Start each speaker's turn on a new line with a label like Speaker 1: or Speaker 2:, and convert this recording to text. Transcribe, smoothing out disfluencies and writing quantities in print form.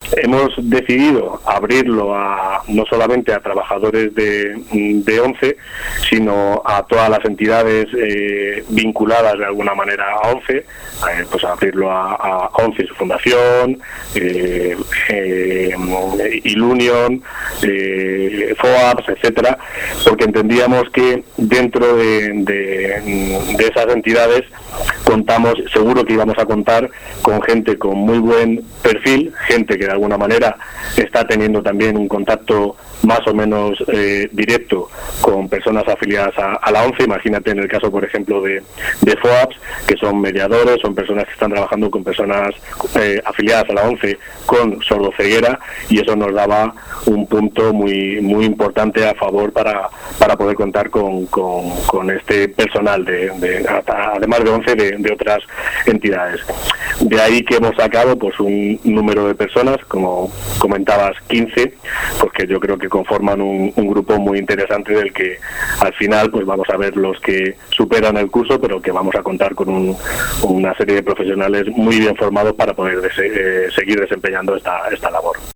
Speaker 1: Hemos decidido abrirlo no solamente a trabajadores de ONCE, sino a todas las entidades vinculadas de alguna manera a ONCE, pues abrirlo a ONCE y su fundación, Ilunion, FOAPS, etcétera, porque entendíamos que dentro de esas entidades seguro que íbamos a contar con gente con muy buen perfil, gente que de alguna manera está teniendo también un contacto más o menos directo con personas afiliadas a la ONCE. Imagínate en el caso, por ejemplo, de FOAPS, que son mediadores, son personas que están trabajando con personas afiliadas a la ONCE con sordoceguera, y eso nos daba un punto muy muy importante a favor para poder contar con este personal, además de ONCE, de otras entidades. De ahí que hemos sacado pues un número de personas, como comentabas, 15, porque yo creo que conforman un grupo muy interesante del que al final pues vamos a ver los que superan el curso, pero que vamos a contar con una serie de profesionales muy bien formados para poder seguir desempeñando esta labor.